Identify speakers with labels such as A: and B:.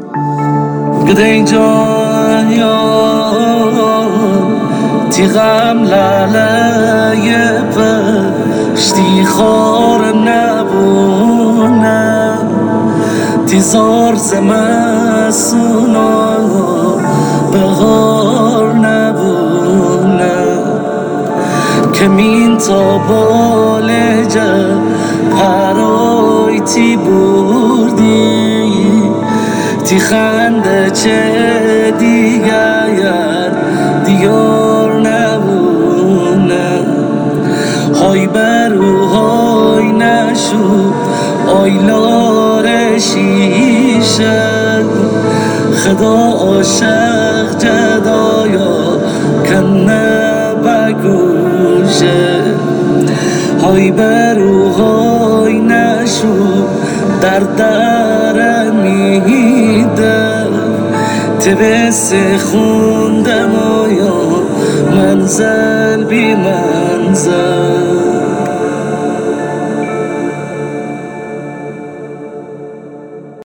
A: گدین جان یا تیغم لالای پشتی خور نبونه تیزار زمستونا بهار نبونه کمین تا بالجه پرای تی بردی تی خنده چه دیگر دیار نبونه های برو های نشود آیلار شیشه خدا عاشق جدایا کنه بگوشه های برو های نشود در میده تبس خوندم آیا منزل بی منزل